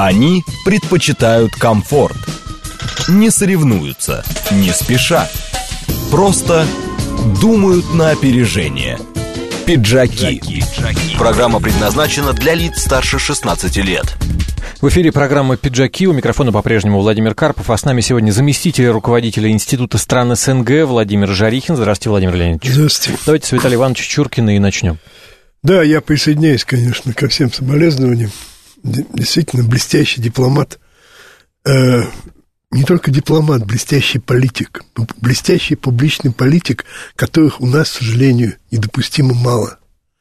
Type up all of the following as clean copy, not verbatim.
Они предпочитают комфорт. Не соревнуются, не спеша. Просто думают на опережение. Пиджаки. Программа предназначена для лиц старше 16 лет. В эфире программа «Пиджаки». У микрофона по-прежнему Владимир Карпов. А с нами сегодня заместитель руководителя Института стран СНГ Владимир Жарихин. Здравствуйте, Владимир Леонидович. Здравствуйте. Давайте с Виталия Ивановича Чуркина и начнем. Да, я присоединяюсь, конечно, ко всем соболезнованиям. Действительно, блестящий дипломат. Не только дипломат, блестящий политик. Блестящий публичный политик, которых у нас, к сожалению, недопустимо мало.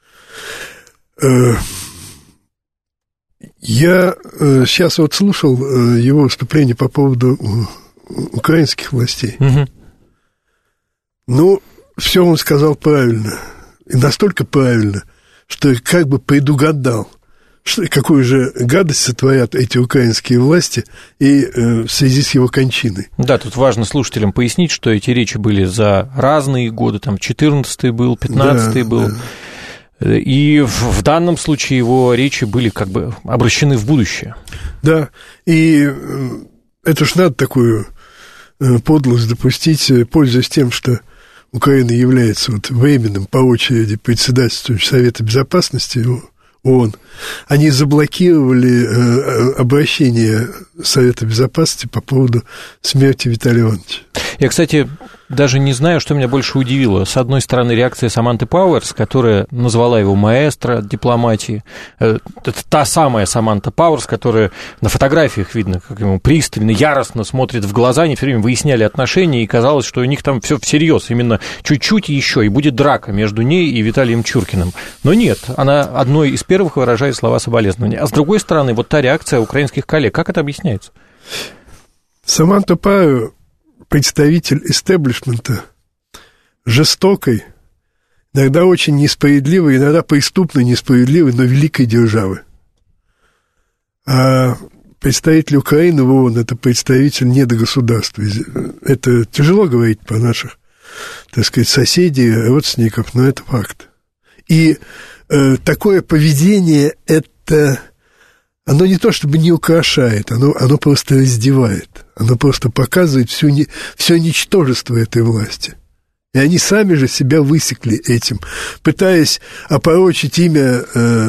Я сейчас вот слушал его выступление по поводу украинских властей. Угу. Ну, все он сказал правильно. И настолько правильно, что как бы предугадал, какую же гадость сотворят эти украинские власти и в связи с его кончиной. Да, тут важно слушателям пояснить, что эти речи были за разные годы, там 14-й был, 15-й был. Да. И в данном случае его речи были как бы обращены в будущее. Да, и это ж надо такую подлость допустить, пользуясь тем, что Украина является вот временным по очереди председательствующим Совета Безопасности ООН. Они заблокировали обращение Совета Безопасности по поводу смерти Виталия Ивановича. Я, кстати, даже не знаю, что меня больше удивило. С одной стороны, реакция Саманты Пауэрс, которая назвала его маэстро дипломатии. Это та самая Саманта Пауэрс, которая на фотографиях видно, как ему пристально, яростно смотрит в глаза. Они все время выясняли отношения, и казалось, что у них там все всерьез. Именно чуть-чуть еще, и будет драка между ней и Виталием Чуркиным. Но нет, она одной из первых выражает слова соболезнования. А с другой стороны, вот та реакция украинских коллег, как это объясняется? Саманта Пауэрс, представитель истеблишмента, жестокой, иногда очень несправедливой, иногда преступно несправедливой, но великой державы. А представитель Украины в ООН – это представитель недогосударства. Это тяжело говорить про наших, так сказать, соседей, родственников, но это факт. И такое поведение – это... Оно не то чтобы не украшает, оно просто раздевает. Оно просто показывает все ничтожество этой власти. И они сами же себя высекли этим, пытаясь опорочить имя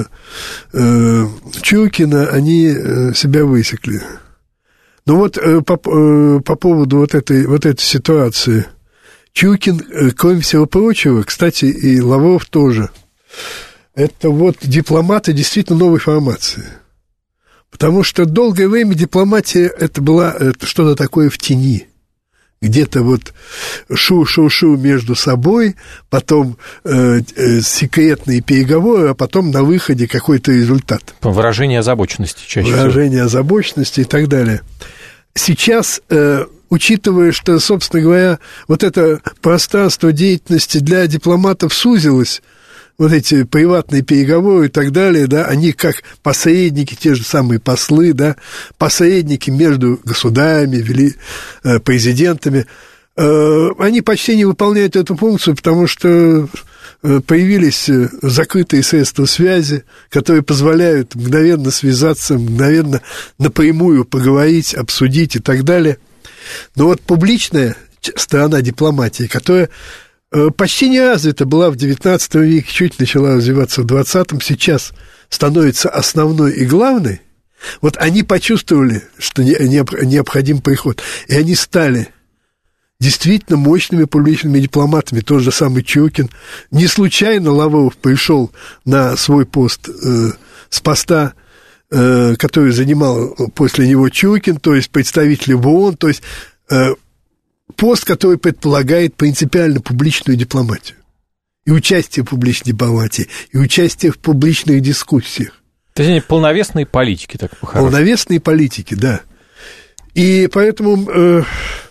Чуркина, они себя высекли. Ну вот по поводу вот этой ситуации. Чуркин, кроме всего прочего, кстати, и Лавров тоже, это вот дипломаты действительно новой формации. Потому что долгое время дипломатия это что-то такое в тени. Где-то вот шу-шу-шу между собой, потом секретные переговоры, а потом на выходе какой-то результат. Выражение озабоченности чаще всего. Выражение озабоченности и так далее. Сейчас, учитывая, что, собственно говоря, вот это пространство деятельности для дипломатов сузилось, вот эти приватные переговоры и так далее, да, они как посредники, те же самые послы, да, посредники между государями, президентами, они почти не выполняют эту функцию, потому что появились закрытые средства связи, которые позволяют мгновенно связаться, мгновенно напрямую поговорить, обсудить и так далее. Но вот публичная сторона дипломатии, которая почти не развита была в XIX веке, чуть начала развиваться в XX, сейчас становится основной и главной, вот они почувствовали, что необходим приход, и они стали действительно мощными публичными дипломатами. Тот же самый Чуркин. Не случайно Лавров пришел на свой пост с поста, который занимал после него Чуркин, то есть представитель в ООН, то есть пост, который предполагает принципиально публичную дипломатию. И участие в публичной дипломатии, и участие в публичных дискуссиях. То есть они полновесные политики, так по-хорошему. Полновесные политики, да. И поэтому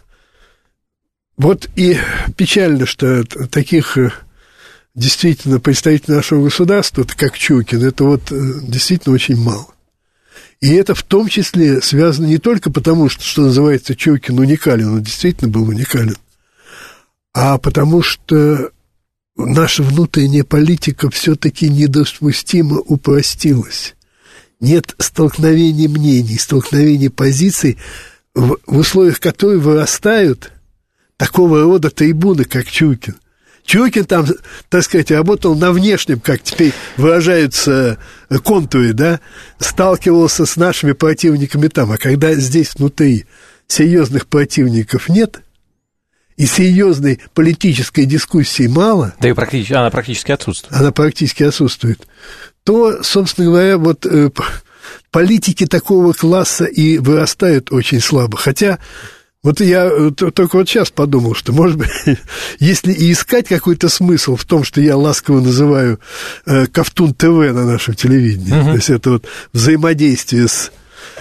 вот и печально, что таких действительно представителей нашего государства, как Чуркин, это вот действительно очень мало. И это в том числе связано не только потому, что называется, Чуркин уникален, он действительно был уникален, а потому что наша внутренняя политика все-таки недопустимо упростилась. нет столкновения мнений, столкновения позиций, в условиях которой вырастают такого рода трибуны, как Чуркин. Чуркин там, так сказать, работал на внешнем, как теперь выражаются контуре, да, сталкивался с нашими противниками там. А когда здесь внутри серьезных противников нет, и серьезной политической дискуссии мало, да и она практически отсутствует. Она практически отсутствует. То, собственно говоря, вот политики такого класса и вырастают очень слабо. Хотя вот я только вот сейчас подумал, что, может быть, если и искать какой-то смысл в том, что я ласково называю Ковтун ТВ на нашем телевидении, то есть это вот взаимодействие с...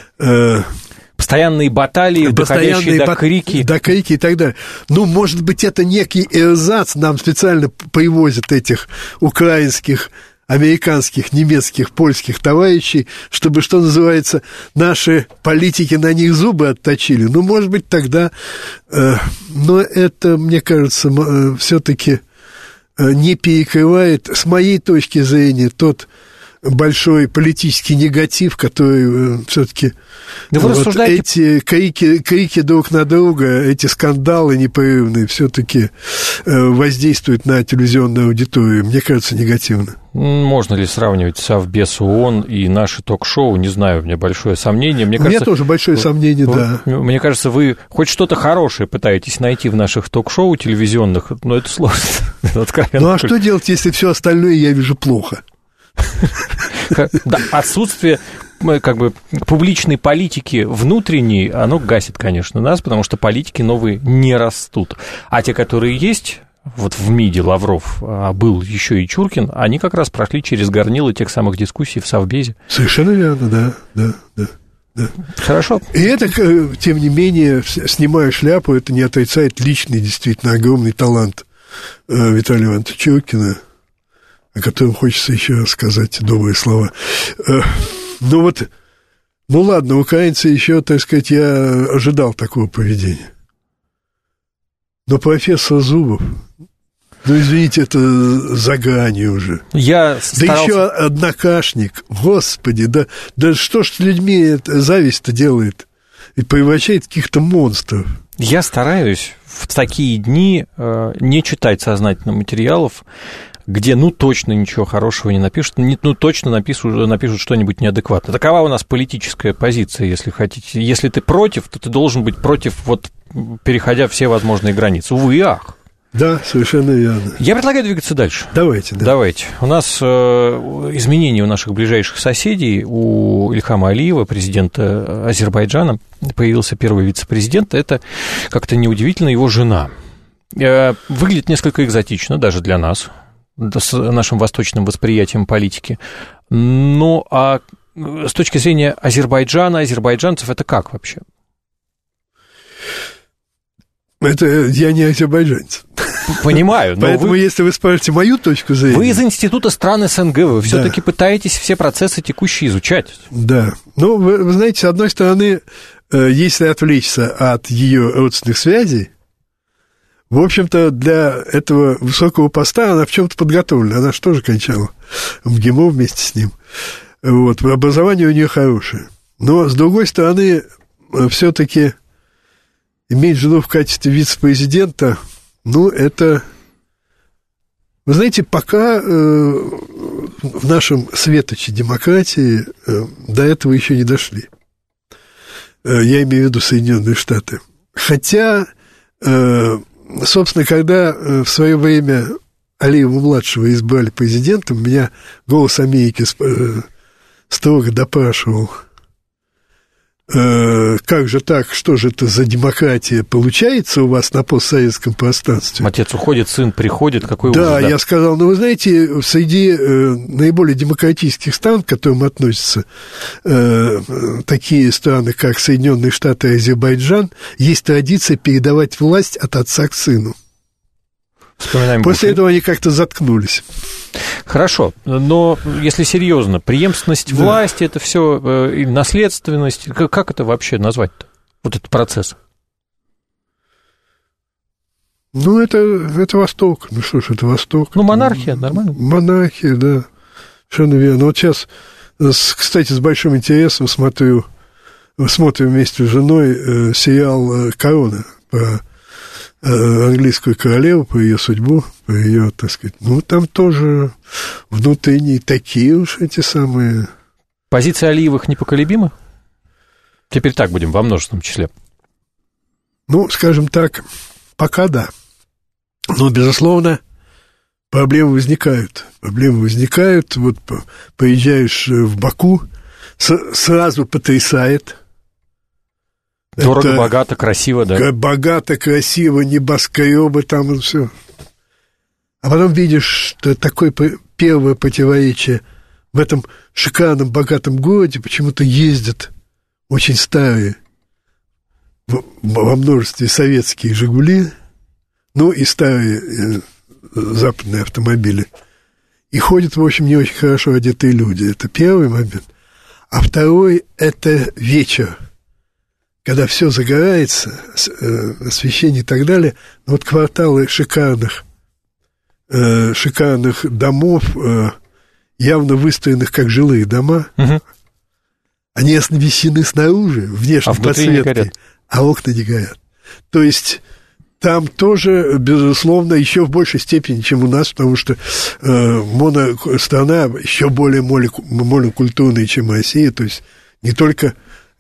Постоянные баталии, доходящие до крики. До крики и так далее. Ну, может быть, это некий эрзац, нам специально привозят этих украинских, американских, немецких, польских товарищей, чтобы, что называется, наши политики на них зубы отточили. Ну, может быть, тогда... но это, мне кажется, все-таки не перекрывает, с моей точки зрения, тот большой политический негатив, который все-таки... Да вы рассуждаете... Эти крики друг на друга, эти скандалы непрерывные все-таки воздействуют на телевизионную аудиторию. Мне кажется, негативно. Можно ли сравнивать Совбез ООН и наши ток-шоу? Не знаю, у меня большое сомнение. У меня тоже большое сомнение, да. Мне кажется, вы хоть что-то хорошее пытаетесь найти в наших ток-шоу телевизионных, но это сложно. Ну, а что делать, если все остальное я вижу плохо? Да, отсутствие как бы публичной политики внутренней, оно гасит, конечно, нас, потому что политики новые не растут. А те, которые есть, вот в МИДе Лавров, а был еще и Чуркин, они как раз прошли через горнило тех самых дискуссий в Совбезе. Совершенно верно, да. Хорошо. И это, тем не менее, снимая шляпу, это не отрицает личный, действительно, огромный талант Виталия Ивановича Чуркина, о котором хочется еще сказать добрые слова. Ну вот, ну ладно, украинцы еще, так сказать, я ожидал такого поведения. Но профессор Зубов, ну, извините, это за гранью уже. Я старался... Да еще однокашник, господи, да что ж с людьми зависть-то делает? И превращает в каких-то монстров. Я стараюсь в такие дни не читать сознательно материалов, где, ну, точно ничего хорошего не напишут, ну, точно напишут что-нибудь неадекватное. Такова у нас политическая позиция, если хотите. Если ты против, то ты должен быть против, вот, переходя все возможные границы. Увы и ах. Да, совершенно верно. Я предлагаю двигаться дальше. Давайте, да. Давайте. У нас изменения у наших ближайших соседей. У Ильхама Алиева, президента Азербайджана, появился первый вице-президент. Это как-то неудивительно, его жена. Выглядит несколько экзотично, даже для нас, с нашим восточным восприятием политики. Ну, а с точки зрения Азербайджана, азербайджанцев, это как вообще? Это я не азербайджанец. Понимаю. Но поэтому, если вы спрашиваете мою точку зрения... Вы из Института стран СНГ, вы все-таки пытаетесь все процессы текущие изучать. Да. Ну, вы знаете, с одной стороны, если отвлечься от ее родственных связей, в общем-то, для этого высокого поста она в чем-то подготовлена. Она же тоже кончала в МГИМО вместе с ним. Вот, образование у нее хорошее. Но, с другой стороны, все-таки иметь жену в качестве вице-президента, ну, это... Вы знаете, пока в нашем светоче демократии до этого еще не дошли. Я имею в виду Соединенные Штаты. Хотя... Собственно, когда в свое время Алиева-младшего избрали президентом, меня «Голос Америки» строго допрашивал, как же так, что же это за демократия получается у вас на постсоветском пространстве? Отец уходит, сын приходит, какой ужас. Да, я сказал, ну, вы знаете, среди наиболее демократических стран, к которым относятся такие страны, как Соединенные Штаты и Азербайджан, есть традиция передавать власть от отца к сыну. Вспоминаем После этого они как-то заткнулись. Хорошо, но если серьезно, преемственность власти, это все наследственность, как это вообще назвать-то, вот этот процесс? Ну, это Восток. Ну, что ж, это Восток. Ну, монархия, нормально. Монархия, да. Совершенно верно. Вот сейчас Кстати, с большим интересом смотрим вместе с женой сериал «Корона» про английскую королеву, по ее судьбу, по ее, так сказать, ну, там тоже внутренние такие уж эти самые... Позиции Алиевых непоколебимы? Теперь так будем, во множественном числе. Ну, скажем так, пока да. Но, безусловно, проблемы возникают. Вот поезжаешь в Баку, сразу потрясает. Дорого, богато, красиво, да? Богато, красиво, небоскребы, там и все. А потом видишь, что такое первое противоречие. В этом шикарном, богатом городе почему-то ездят очень старые, во множестве советские «Жигули», ну и старые западные автомобили. И ходят, в общем, не очень хорошо одетые люди. Это первый момент. А второй – это вечер, когда все загорается, освещение и так далее. Вот кварталы шикарных домов, явно выстроенных как жилые дома, они освещены снаружи, внешней подсветкой, а окна не горят. То есть там тоже, безусловно, еще в большей степени, чем у нас, потому что страна еще более монокультурная, чем Россия. То есть не только...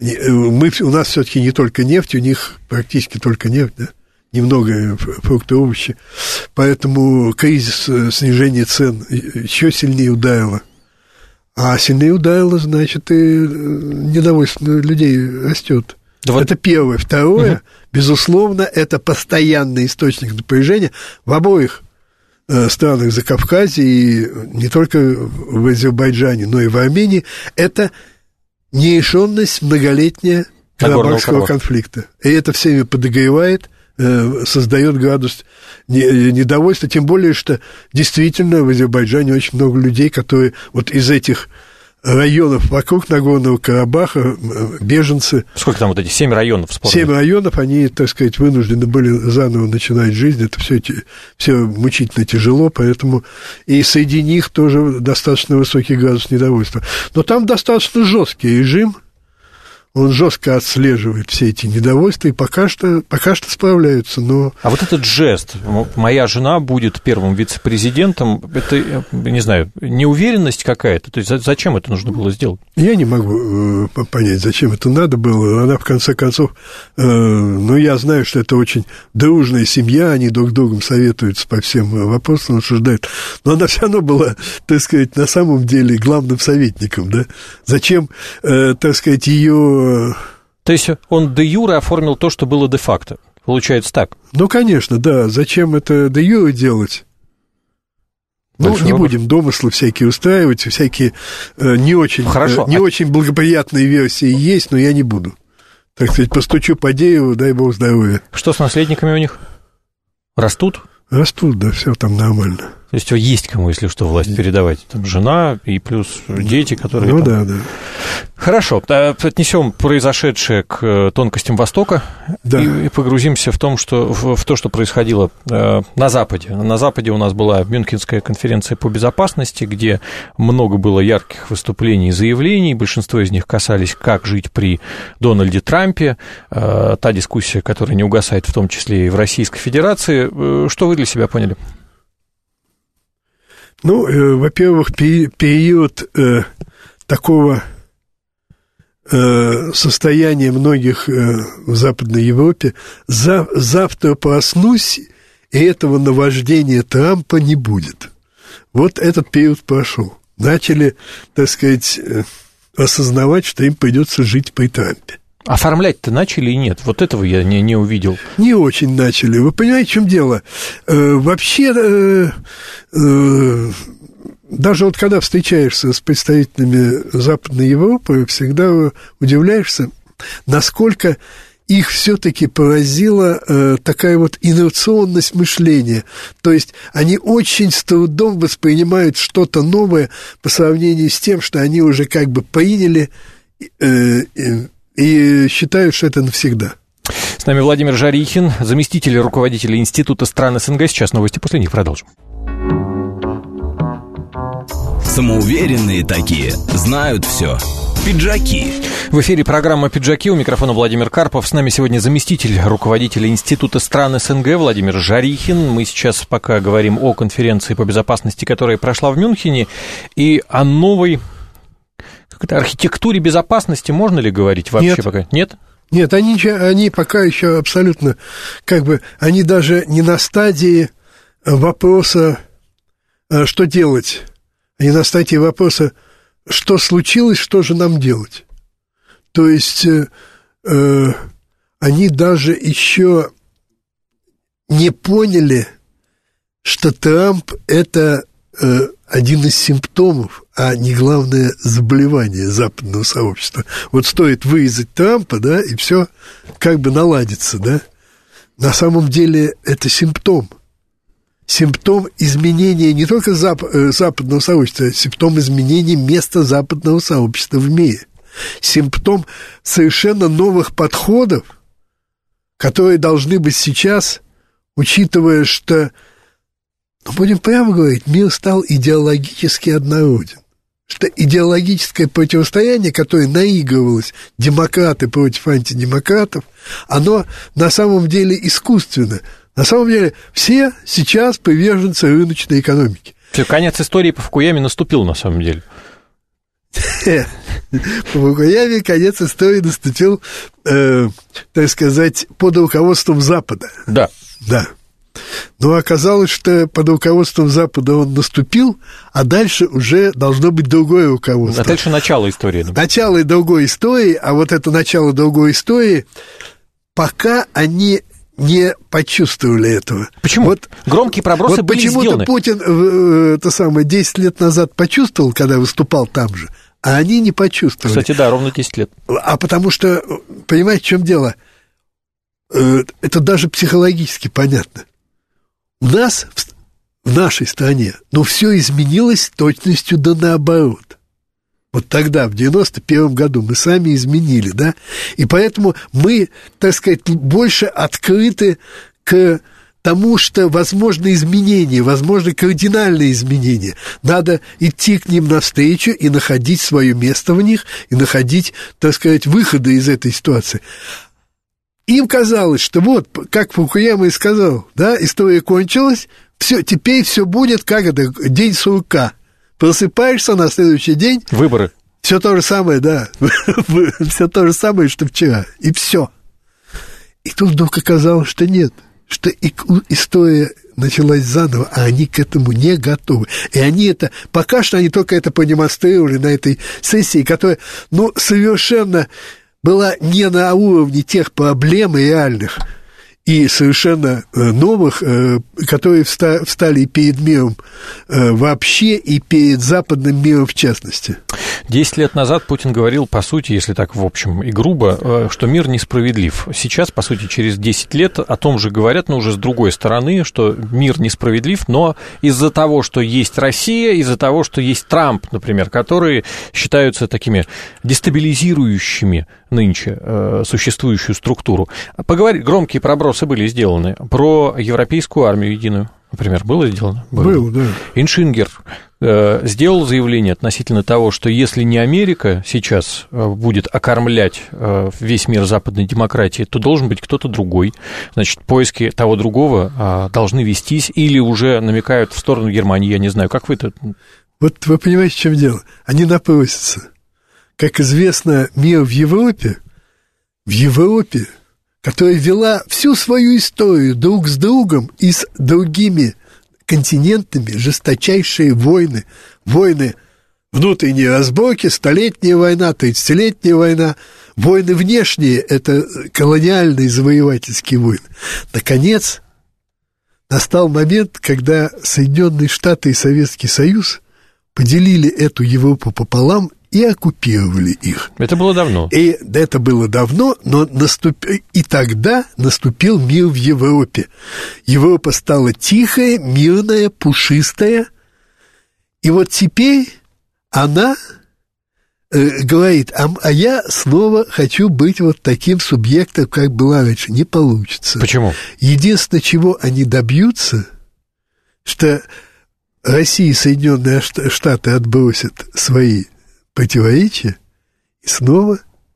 у нас все-таки не только нефть, у них практически только нефть, да? Немного фрукты, овощи. Поэтому кризис снижения цен еще сильнее ударило. А сильнее ударило, значит, и недовольство людей растет. Да это первое. Второе, безусловно, это постоянный источник напряжения в обоих странах Закавказья, и не только в Азербайджане, но и в Армении. Это нерешенность многолетняя Карабахского конфликта. И это всеми подогревает, создает градус недовольства, тем более, что действительно в Азербайджане очень много людей, которые вот из этих районов вокруг Нагорного Карабаха, беженцы... Сколько там вот этих 7 районов? 7 районов, они, так сказать, вынуждены были заново начинать жизнь, это все мучительно тяжело, поэтому и среди них тоже достаточно высокий градус недовольства. Но там достаточно жесткий режим, он жестко отслеживает все эти недовольства, и пока что справляются, но... А вот этот жест, моя жена будет первым вице-президентом, это, не знаю, неуверенность какая-то? То есть зачем это нужно было сделать? Я не могу понять, зачем это надо было. Она, в конце концов, я знаю, что это очень дружная семья, они друг с другом советуются по всем вопросам, обсуждают, но она все равно была, так сказать, на самом деле главным советником, да? Зачем, так сказать, ее... То есть он де-юре оформил то, что было де-факто. Получается так? Ну, конечно, да. Зачем это де-юре делать? Большой не будем домыслы всякие устраивать, всякие не очень благоприятные версии есть, но я не буду. Так сказать, постучу по дереву, дай бог здоровья. Что с наследниками у них? Растут? Растут, да, все там нормально. То есть есть кому, если что, власть передавать. Там жена и плюс дети, которые... Ну, там... да. Хорошо, отнесем произошедшее к тонкостям Востока, да. и погрузимся в то, что происходило на Западе. На Западе у нас была Мюнхенская конференция по безопасности, где много было ярких выступлений и заявлений. Большинство из них касались, как жить при Дональде Трампе. Та дискуссия, которая не угасает в том числе и в Российской Федерации. Что вы для себя поняли? Ну, во-первых, период такого состояния многих в Западной Европе. Завтра проснусь, и этого наваждения Трампа не будет. Вот этот период прошел. Начали, так сказать, осознавать, что им придется жить при Трампе. Оформлять-то начали и нет? Вот этого я не увидел. Не очень начали. Вы понимаете, в чем дело? Вообще, даже вот когда встречаешься с представителями Западной Европы, всегда удивляешься, насколько их все-таки поразила такая вот инерционность мышления. То есть они очень с трудом воспринимают что-то новое по сравнению с тем, что они уже как бы приняли и считают, что это навсегда. С нами Владимир Жарихин, заместитель руководителя Института стран СНГ. Сейчас новости, после них продолжим. Самоуверенные такие, знают все. Пиджаки. В эфире программа «Пиджаки». У микрофона Владимир Карпов. С нами сегодня заместитель руководителя Института стран СНГ Владимир Жарихин. Мы сейчас пока говорим о конференции по безопасности, которая прошла в Мюнхене, и о новой архитектуре безопасности. Можно ли говорить вообще? Нет. Пока? Нет? Нет, они пока еще абсолютно, они даже не на стадии вопроса, что делать. Они на стадии вопроса, что случилось, что же нам делать. То есть они даже еще не поняли, что Трамп – это один из симптомов, а не главное заболевание западного сообщества. Вот стоит вырезать Трампа, да, и все наладится, да. На самом деле это симптом. Симптом изменения не только западного сообщества, а симптом изменения места западного сообщества в мире. Симптом совершенно новых подходов, которые должны быть сейчас, учитывая, что, будем прямо говорить, мир стал идеологически однороден. Что идеологическое противостояние, которое наигрывалось демократы против антидемократов, оно на самом деле искусственно. На самом деле все сейчас приверженцы рыночной экономики. Все, конец истории по Фукуяме наступил, на самом деле. По Фукуяме конец истории наступил, так сказать, под руководством Запада. Да. Да. Но оказалось, что под руководством Запада он наступил, а дальше уже должно быть другое руководство. А дальше начало истории. Начало другой истории, а вот это начало другой истории, пока они не почувствовали этого. Почему? Громкие пробросы были сделаны. Почему-то Путин 10 лет назад почувствовал, когда выступал там же, а они не почувствовали. Кстати, да, ровно 10 лет. А потому что, понимаете, в чем дело? Это даже психологически понятно. У нас, в нашей стране, все изменилось с точностью да наоборот. Вот тогда, в 91 году, мы сами изменили, да? И поэтому мы, так сказать, больше открыты к тому, что возможны изменения, возможны кардинальные изменения. Надо идти к ним навстречу и находить свое место в них, и находить, так сказать, выходы из этой ситуации. Им казалось, что вот, как Фукуяма и сказал, да, история кончилась, все, теперь все будет, как это, день сурка. Просыпаешься на следующий день. Выборы. Все то же самое, да. Все то же самое, что вчера. И все. И тут вдруг оказалось, что нет. Что история началась заново, а они к этому не готовы. И они это... Пока что они только это продемонстрировали на этой сессии, которая, совершенно была не на уровне тех проблем реальных и совершенно новых, которые встали перед миром вообще и перед западным миром в частности. 10 лет назад Путин говорил, по сути, если так в общем и грубо, что мир несправедлив. Сейчас, по сути, через 10 лет о том же говорят, но уже с другой стороны, что мир несправедлив, но из-за того, что есть Россия, из-за того, что есть Трамп, например, которые считаются такими дестабилизирующими нынче существующую структуру. Поговорить, громкие пробросы были сделаны про европейскую армию единую. Например, было сделано? Было, да. Иншингер сделал заявление относительно того, что если не Америка сейчас будет окормлять весь мир западной демократии, то должен быть кто-то другой. Значит, поиски того другого должны вестись или уже намекают в сторону Германии, я не знаю. Как вы это... Вот вы понимаете, в чем дело? Они напросятся. Как известно, мир в Европе, которая вела всю свою историю друг с другом и с другими континентами, жесточайшие войны, внутренние разборки, столетняя война, 30-летняя война, войны внешние, это колониальные завоевательские войны. Наконец, настал момент, когда Соединенные Штаты и Советский Союз поделили эту Европу пополам и оккупировали их. Это было давно. И это было давно, но и тогда наступил мир в Европе. Европа стала тихая, мирная, пушистая. И вот теперь она говорит, а я снова хочу быть вот таким субъектом, как была раньше. Не получится. Почему? Единственное, чего они добьются, что Россия и Соединенные Штаты отбросят свои противоречия и снова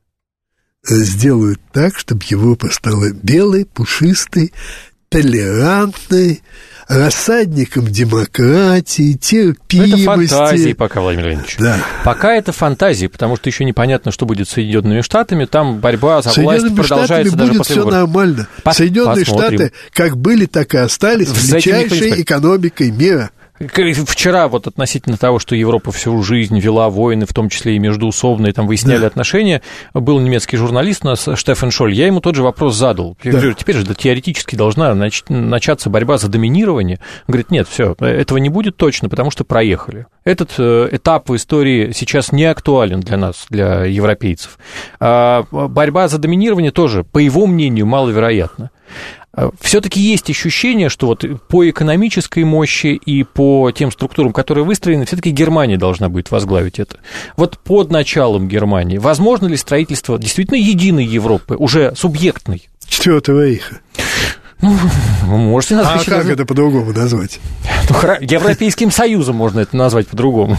сделают так, чтобы Европа стала белой, пушистой, толерантной, рассадником демократии, терпимости. Это фантазии пока, Владимир Владимирович. Да. Пока это фантазии, потому что еще непонятно, что будет с Соединенными Штатами. Там борьба за власть продолжается даже после выборов. Все нормально. Соединенные Штаты как были, так и остались величайшей экономикой мира. Вчера вот относительно того, что Европа всю жизнь вела войны, в том числе и междоусобные, там выясняли отношения, был немецкий журналист у нас, Штефан Шоль, я ему тот же вопрос задал. Я говорю, теперь же теоретически должна начаться борьба за доминирование. Он говорит, нет, все, этого не будет точно, потому что проехали. Этот этап в истории сейчас не актуален для нас, для европейцев. А борьба за доминирование тоже, по его мнению, маловероятна. Все-таки есть ощущение, что вот по экономической мощи и по тем структурам, которые выстроены, все-таки Германия должна будет возглавить это. Вот под началом Германии возможно ли строительство действительно единой Европы, уже субъектной? Четвертого рейха. Ну, можете назвать. А как это по-другому назвать? Европейским Союзом можно это назвать по-другому.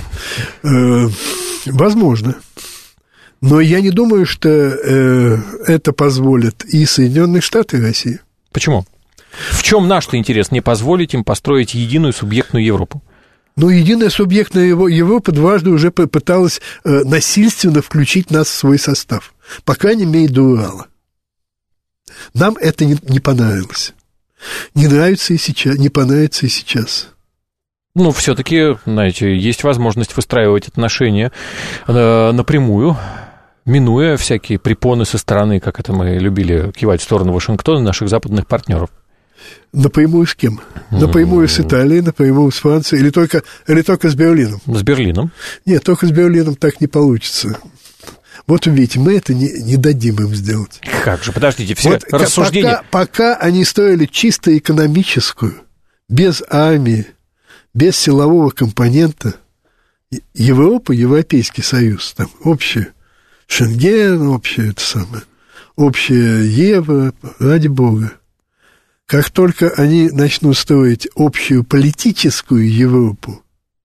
Возможно. Но я не думаю, что это позволит и Соединенные Штаты, и Россия. Почему? В чем наш-то интерес не позволить им построить единую субъектную Европу? Ну, единая субъектная Европа дважды уже попыталась насильственно включить нас в свой состав. По крайней мере, до Урала. Нам это не понравилось. Не нравится и сейчас, не понравится и сейчас. Ну, все-таки, знаете, есть возможность выстраивать отношения напрямую, минуя всякие препоны со стороны, как это мы любили кивать в сторону Вашингтона, наших западных партнеров. Напрямую с кем? Напрямую с Италией, напрямую с Францией или только с Берлином? С Берлином. Нет, только с Берлином так не получится. Вот увидите, мы это не дадим им сделать. Как же, подождите, все вот рассуждения... Пока они строили чисто экономическую, без армии, без силового компонента, Европа, Европейский Союз, там общее, Шенген, общее это самое, общее евро, ради бога. Как только они начнут строить общую политическую Европу,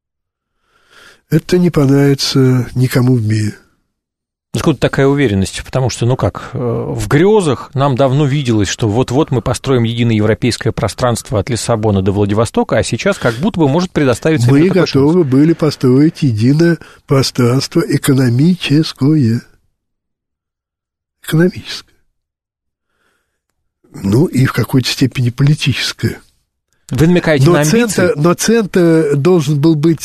это не понравится никому в мире. Откуда такая уверенность? Потому что, в грезах нам давно виделось, что вот-вот мы построим единое европейское пространство от Лиссабона до Владивостока, а сейчас как будто бы может предоставиться... Мы готовы были построить единое пространство экономическое. Экономическое. Ну, и в какой-то степени политическое. Вы намекаете на амбиции? Но центр должен был быть,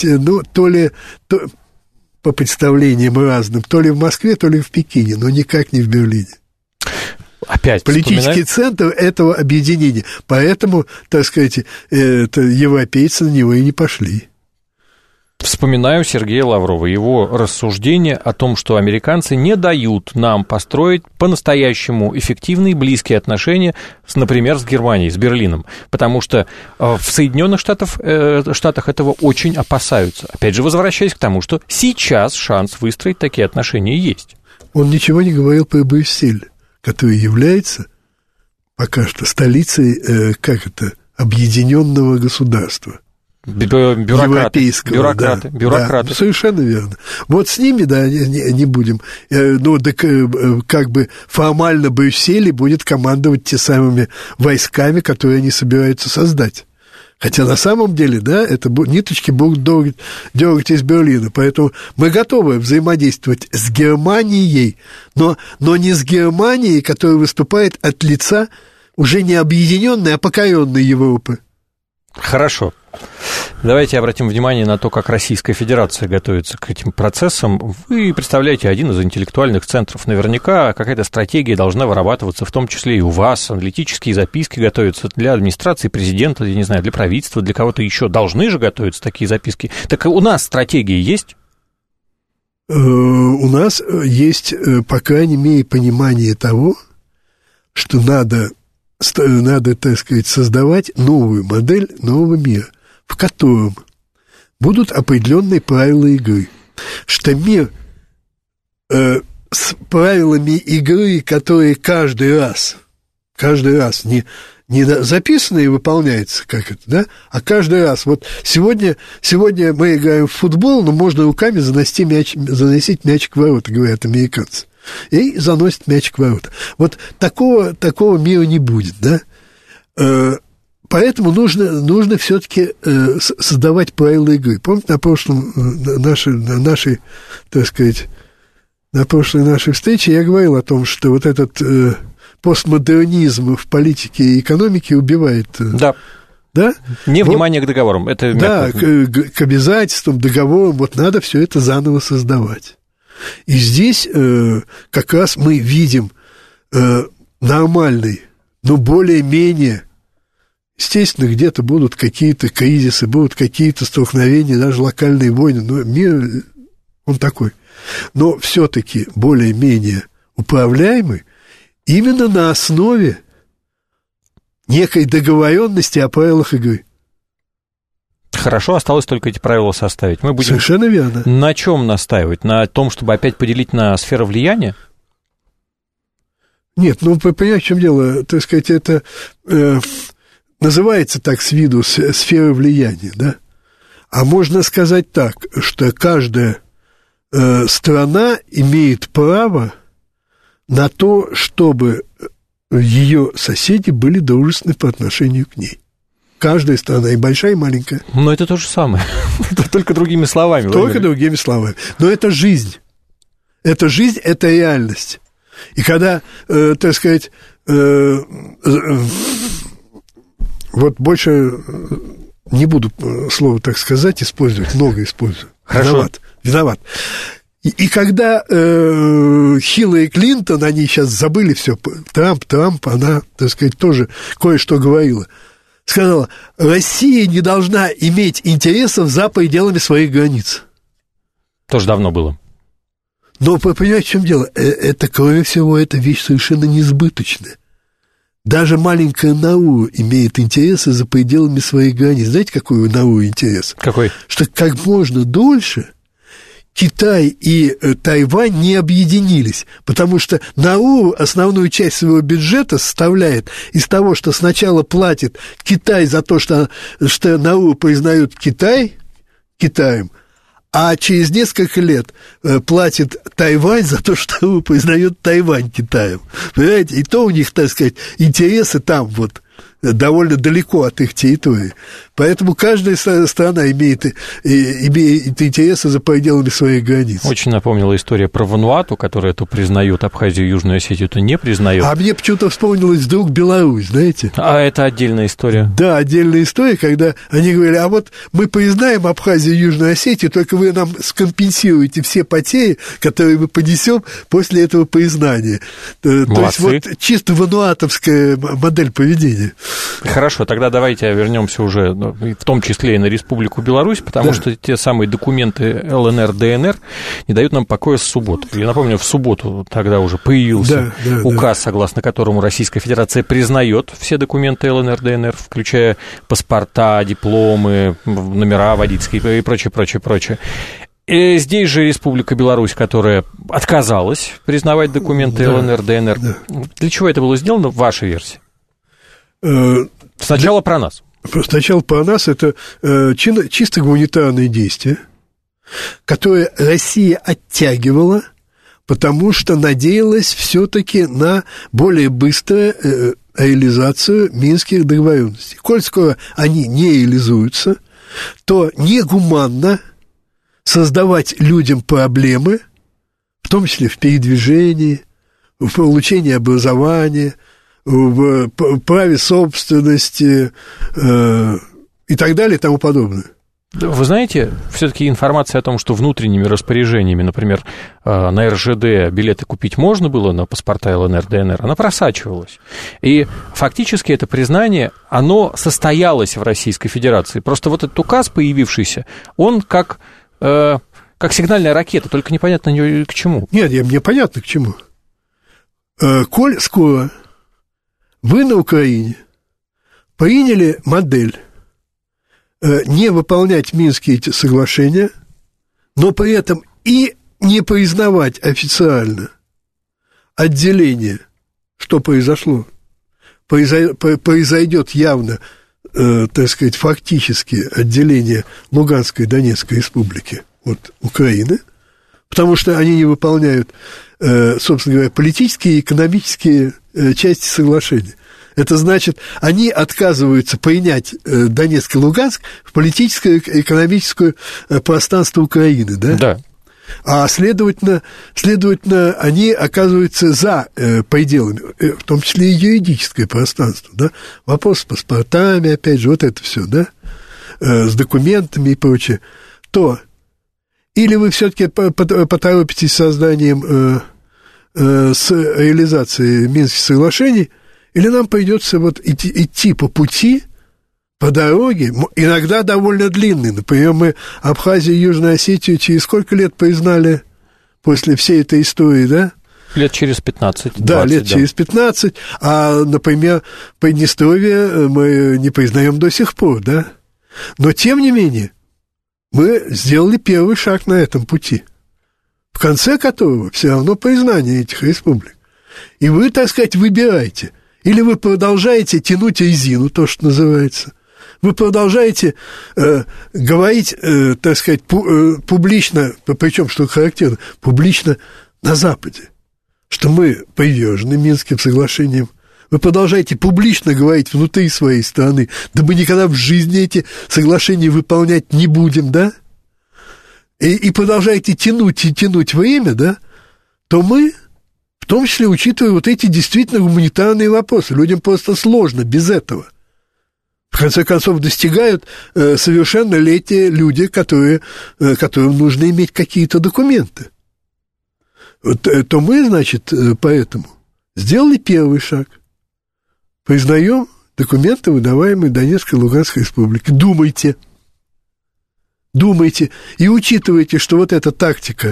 по представлениям разным, то ли в Москве, то ли в Пекине, но никак не в Берлине. Опять политический центр этого объединения. Поэтому, так сказать, европейцы на него и не пошли. Вспоминаю Сергея Лаврова, его рассуждение о том, что американцы не дают нам построить по-настоящему эффективные близкие отношения, например, с Германией, с Берлином, потому что в Соединенных Штатах этого очень опасаются. Опять же, возвращаясь к тому, что сейчас шанс выстроить такие отношения есть. Он ничего не говорил про Брюссель, который является пока что столицей, объединенного государства. Бюрократы. Да, совершенно верно. Вот с ними, не будем. Формально Брюссель будет командовать те самыми войсками, которые они собираются создать. Хотя на самом деле, это ниточки будут дергать из Берлина. Поэтому мы готовы взаимодействовать с Германией, но не с Германией, которая выступает от лица уже не объединенной, а покоренной Европы. Хорошо. Давайте обратим внимание на то, как Российская Федерация готовится к этим процессам. Вы представляете один из интеллектуальных центров. Наверняка какая-то стратегия должна вырабатываться, в том числе и у вас. Аналитические записки готовятся для администрации президента, я не знаю, для правительства, для кого-то еще. Должны же готовиться такие записки. Так у нас стратегия есть? У нас есть, по крайней мере, понимание того, что надо, так сказать, создавать новую модель нового мира, в котором будут определенные правила игры. Что мир с правилами игры, которые каждый раз не записано и выполняется, как это, да? А каждый раз. Вот сегодня мы играем в футбол, но можно руками заносить мячик в ворота, говорят американцы. И заносит мячик в ворота. Вот такого мира не будет, да? Поэтому нужно все-таки создавать правила игры. Помните, на прошлой нашей встрече я говорил о том, что вот этот постмодернизм в политике и экономике убивает. Да? Невнимание к договорам. Это да, к обязательствам, договорам. Вот надо все это заново создавать. И здесь как раз мы видим нормальный, но более-менее, естественно, где-то будут какие-то кризисы, будут какие-то столкновения, даже локальные войны. Но мир, он такой. Но все-таки более-менее управляемый именно на основе некой договоренности о правилах игры. Хорошо, осталось только эти правила составить. Мы будем совершенно верно. На чем настаивать? На том, чтобы опять поделить на сферы влияния? Нет, понимаете, в чем дело? Так сказать, это называется так с виду сфера влияния, да? А можно сказать так, что каждая страна имеет право на то, чтобы ее соседи были дружественны по отношению к ней. Каждая страна, и большая, и маленькая. Но это то же самое, только другими словами. Только другими словами. Но это жизнь. Это жизнь, это реальность. И когда, так сказать, вот больше не буду слово, так сказать, использовать, много использую. Хорошо. Виноват. И когда Хиллари Клинтон, они сейчас забыли все, Трамп, она, так сказать, тоже кое-что говорила. Сказала, Россия не должна иметь интересов за пределами своих границ. Тоже давно было. Но вы понимаете, в чем дело? Это, кроме всего, это вещь совершенно несбыточная. Даже маленькая Науру имеет интересы за пределами своих границ. Знаете, какой у Науру интерес? Какой? Что как можно дольше Китай и Тайвань не объединились, потому что Науру основную часть своего бюджета составляет из того, что сначала платит Китай за то, что Науру признают Китаем, а через несколько лет платит Тайвань за то, что Науру признает Тайвань Китаем. Понимаете? И то у них, так сказать, интересы там вот довольно далеко от их территории. Поэтому каждая страна имеет интересы за пределами своих границ. Очень напомнила история про Вануату, которая то признает Абхазию и Южную Осетию, то не признает. А мне почему-то вспомнилась вдруг Беларусь, знаете? А это отдельная история. Да, отдельная история, когда они говорили, а вот мы признаем Абхазию и Южную Осетию, только вы нам скомпенсируете все потери, которые мы понесем после этого признания. Молодцы. То есть вот чисто вануатовская модель поведения. Хорошо, тогда давайте вернемся уже, в том числе и на Республику Беларусь, потому что те самые документы ЛНР, ДНР не дают нам покоя с субботы. Я напомню, в субботу тогда уже появился указ, согласно которому Российская Федерация признает все документы ЛНР, ДНР, включая паспорта, дипломы, номера водительские и прочее. И здесь же Республика Беларусь, которая отказалась признавать документы ЛНР, ДНР. Для чего это было сделано, в вашей версии? Сначала про нас. Сначала про нас это чисто гуманитарные действия, которые Россия оттягивала, потому что надеялась все-таки на более быструю реализацию минских договоренностей. Коль скоро они не реализуются, то негуманно создавать людям проблемы, в том числе в передвижении, в получении образования, в праве собственности и так далее и тому подобное. Вы знаете, все-таки информация о том, что внутренними распоряжениями, например, на РЖД билеты купить можно было на паспорта ЛНР, ДНР, она просачивалась. И фактически это признание, оно состоялось в Российской Федерации. Просто вот этот указ, появившийся, он как сигнальная ракета, только непонятно к чему. Нет, мне понятно к чему. Коль скоро вы на Украине приняли модель не выполнять Минские эти соглашения, но при этом и не признавать официально отделение, что произошло. произойдет явно, так сказать, фактически отделение Луганской и Донецкой республики от Украины, потому что они не выполняют, собственно говоря, политические и экономические части соглашения. Это значит, они отказываются принять Донецк и Луганск в политическое и экономическое пространство Украины, да? Да. А следовательно, они оказываются за пределами, в том числе и юридическое пространство, да? Вопрос с паспортами, опять же, вот это все, да? С документами и прочее. То или вы все-таки поторопитесь с созданием, с реализацией Минских соглашений, или нам придется вот идти по пути, по дороге, иногда довольно длинной. Например, мы Абхазию и Южную Осетию через сколько лет признали после всей этой истории, да? Лет через 15. 20, да, лет через 15. А, например, Приднестровье мы не признаем до сих пор, да? Но, тем не менее, мы сделали первый шаг на этом пути, в конце которого все равно признание этих республик. И вы, так сказать, выбираете. Или вы продолжаете тянуть резину, то, что называется. Вы продолжаете говорить, так сказать, публично, причем, что характерно, публично на Западе, что мы привержены Минским соглашениям. Вы продолжаете публично говорить внутри своей страны, да мы никогда в жизни эти соглашения выполнять не будем, да? И продолжаете тянуть время, да? То мы, в том числе, учитывая вот эти действительно гуманитарные вопросы, людям просто сложно без этого. В конце концов, достигают совершеннолетия люди, которым нужно иметь какие-то документы. Вот, то мы, значит, поэтому сделали первый шаг. Признаем документы, выдаваемые Донецкой и Луганской республике. Думайте и учитывайте, что вот эта тактика,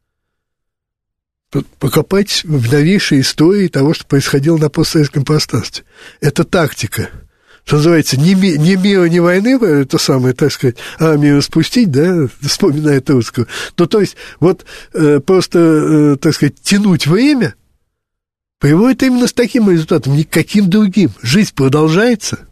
покопайтесь в новейшей истории того, что происходило на постсоветском пространстве. Это тактика, что называется, ни мира, ни войны, это самое, так сказать, армию распустить, да, вспоминая русского. Ну, то есть, вот просто, так сказать, тянуть время приводит именно с таким результатом, ни к каким другим. Жизнь продолжается.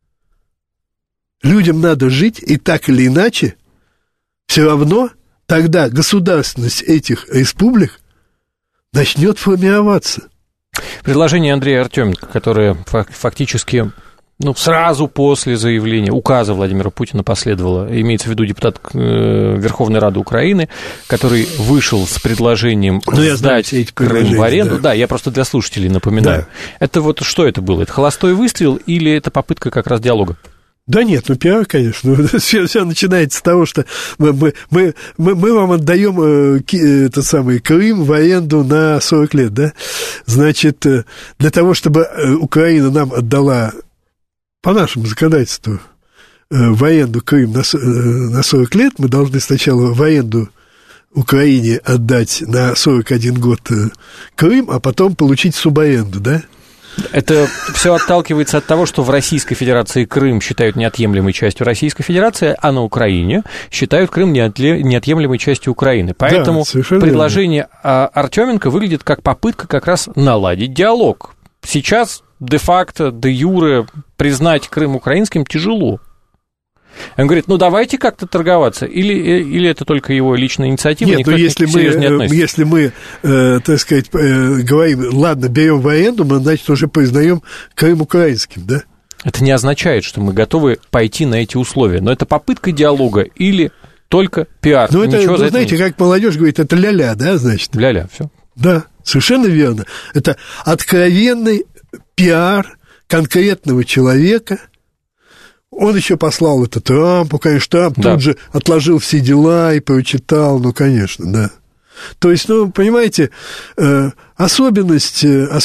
Людям надо жить, и так или иначе, все равно тогда государственность этих республик начнет формироваться. Предложение Андрея Артеменко, которое фактически сразу после заявления, указа Владимира Путина последовало, имеется в виду депутат Верховной Рады Украины, который вышел с предложением сдать Крым в аренду. Да, я просто для слушателей напоминаю. Да. Это вот что это было? Это холостой выстрел или это попытка как раз диалога? Да нет, пиар, конечно. Все начинается с того, что мы вам отдаем этот самый Крым в аренду на 40 лет, да? Значит, для того, чтобы Украина нам отдала по нашему законодательству в аренду Крым на 40 лет, мы должны сначала в аренду Украине отдать на 41 год Крым, а потом получить субаренду, да? Это все отталкивается от того, что в Российской Федерации Крым считают неотъемлемой частью Российской Федерации, а на Украине считают Крым неотъемлемой частью Украины. Поэтому предложение Артеменко выглядит как попытка как раз наладить диалог. Сейчас де-факто, де-юре признать Крым украинским тяжело. Он говорит, давайте как-то торговаться. Или это только его личная инициатива? Нет, если мы, так сказать, говорим, ладно, берем в аренду, мы, значит, уже признаем Крым украинским, да? Это не означает, что мы готовы пойти на эти условия. Но это попытка диалога или только пиар. Это, знаете, как молодежь говорит, это ля-ля, да, значит? Ля-ля, все. Да, совершенно верно. Это откровенный пиар конкретного человека. Он еще послал это Трампу, конечно, Трамп тут же отложил все дела и прочитал, конечно, да. То есть, понимаете, особенность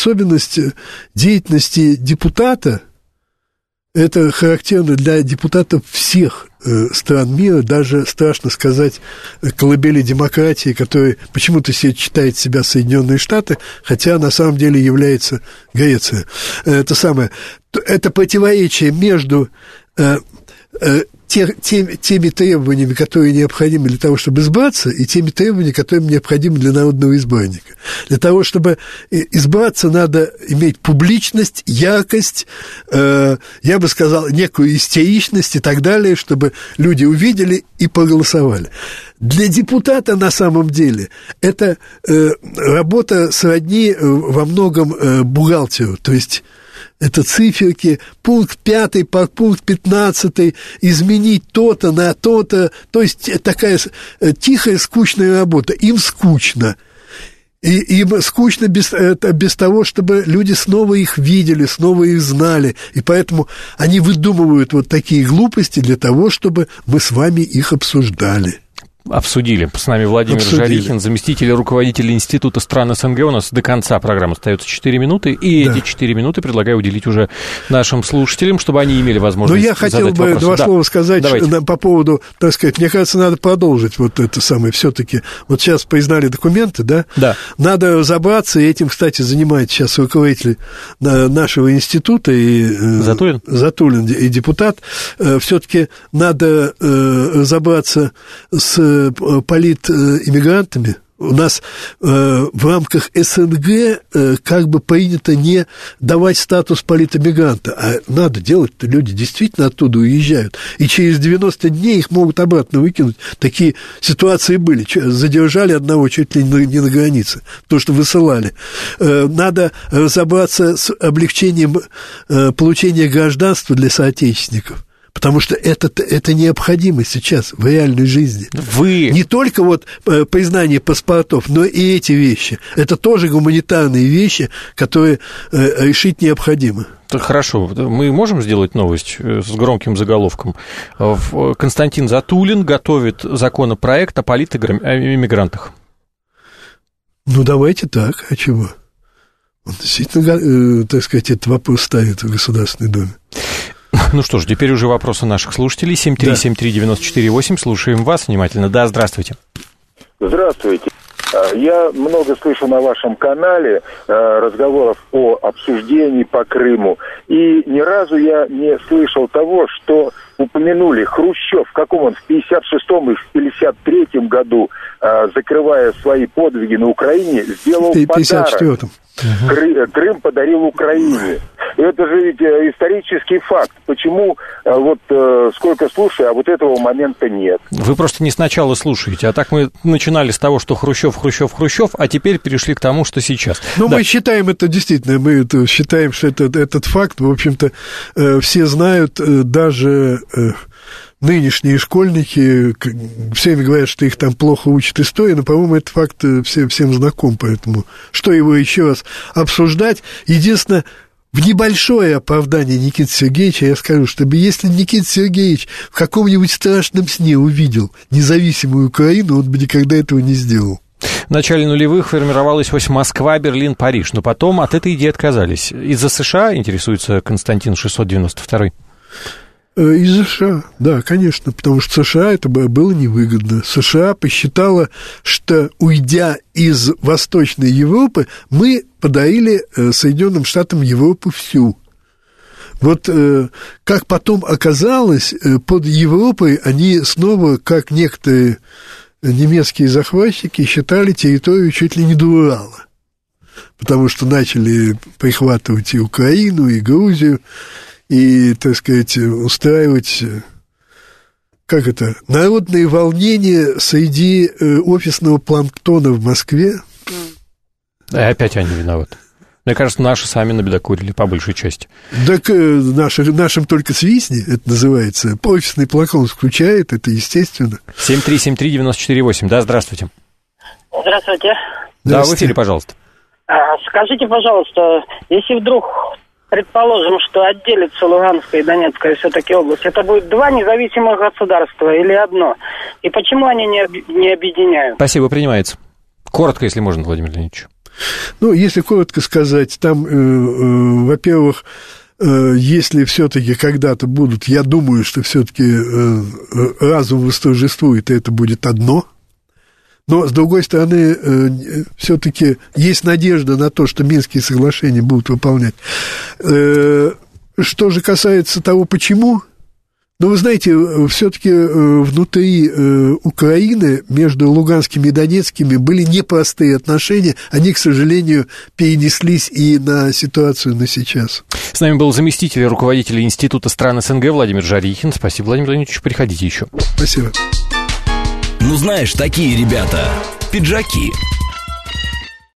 деятельности депутата, это характерно для депутатов всех стран мира, даже, страшно сказать, колыбели демократии, которые почему-то считает себя Соединенные Штаты, хотя на самом деле является Греция. Это противоречие между теми требованиями, которые необходимы для того, чтобы избраться, и теми требованиями, которые необходимы для народного избранника. Для того, чтобы избраться, надо иметь публичность, яркость, я бы сказал, некую истеричность и так далее, чтобы люди увидели и проголосовали. Для депутата, на самом деле, это работа сродни во многом бухгалтеру, то есть это циферки, пункт 5, пункт 15, изменить то-то на то-то, то есть такая тихая, скучная работа, им скучно. И им скучно без того, чтобы люди снова их видели, снова их знали. И поэтому они выдумывают вот такие глупости для того, чтобы мы с вами их обсуждали. Обсудили. С нами Владимир Жарихин, заместитель руководителя Института стран СНГ. У нас до конца программы остается 4 минуты, и эти 4 минуты предлагаю уделить уже нашим слушателям, чтобы они имели возможность задать вопросы. Но я хотел бы два слова сказать по поводу, так сказать, мне кажется, надо продолжить вот это самое, все-таки, вот сейчас признали документы, да? Да. Надо разобраться, и этим, кстати, занимается сейчас руководитель нашего института, и Затулин и депутат, все-таки надо разобраться с политиммигрантами. У нас в рамках СНГ как бы принято не давать статус политэмигранта, а надо делать-то, люди действительно оттуда уезжают, и через 90 дней их могут обратно выкинуть. Такие ситуации были. Задержали одного чуть ли не на границе, то, что высылали. Надо разобраться с облегчением получения гражданства для соотечественников. Потому что это необходимо сейчас в реальной жизни. Не только вот признание паспортов, но и эти вещи. Это тоже гуманитарные вещи, которые решить необходимо. Хорошо. Мы можем сделать новость с громким заголовком? Константин Затулин готовит законопроект о политэмигрантах. Ну, давайте так. А чего? Он действительно, так сказать, этот вопрос ставит в Государственной Думе. Ну что ж, теперь уже вопросы наших слушателей. 7373948. Слушаем вас внимательно. Да, здравствуйте. Здравствуйте. Я много слышу на вашем канале разговоров о обсуждении по Крыму. И ни разу я не слышал того, что упомянули Хрущев, в каком он, в 56-м и в 53-м году, закрывая свои подвиги на Украине, сделал подарок. Крым подарил Украине. Это же ведь исторический факт. Почему вот сколько слушаю, а вот этого момента нет? Вы просто не сначала слушаете. А так мы начинали с того, что Хрущев, а теперь перешли к тому, что сейчас. Ну, да. Мы считаем это действительно, считаем, что этот факт, в общем-то, все знают, даже нынешние школьники всеми говорят, что их там плохо учат истории, но, по-моему, этот факт всем знаком, поэтому что его еще раз обсуждать? Единственное, в небольшое оправдание Никиты Сергеевича я скажу, чтобы если Никита Сергеевич в каком-нибудь страшном сне увидел независимую Украину, он бы никогда этого не сделал. В начале нулевых формировалась ось Москва, Берлин, Париж, но потом от этой идеи отказались. Из-за США, интересуется Константин 692. Из США, да, конечно, потому что США это было невыгодно. США посчитала, что, уйдя из Восточной Европы, мы подарили Соединенным Штатам Европу всю. Вот как потом оказалось, под Европой они снова, как некоторые немецкие захватчики, считали территорию чуть ли не до Урала, потому что начали прихватывать и Украину, и Грузию, и, так сказать, устраивать, народные волнения среди офисного планктона в Москве. И опять они виноваты. Мне кажется, наши сами набедокурили, по большей части. Так нашим только свистни, это называется. Офисный планктон включает, это естественно. 7373948, да, здравствуйте. Здравствуйте. Да, в эфире, пожалуйста. Скажите, пожалуйста, если вдруг... Предположим, что отделится Луганская и Донецкая все-таки область. Это будет два независимых государства или одно? И почему они не объединяют? Спасибо, принимается. Коротко, если можно, Владимир Леонидович. Ну, если коротко сказать, там, во-первых, если все-таки когда-то будут, я думаю, что все-таки разум восторжествует, и это будет одно. Но, с другой стороны, все-таки есть надежда на то, что Минские соглашения будут выполнять. Что же касается того, почему, Но вы знаете, все-таки внутри Украины между луганскими и донецкими были непростые отношения. Они, к сожалению, перенеслись и на ситуацию на сейчас. С нами был заместитель руководителя Института стран СНГ Владимир Жарихин. Спасибо, Владимир Владимирович. Приходите еще. Спасибо. Ну, знаешь, такие ребята, пиджаки.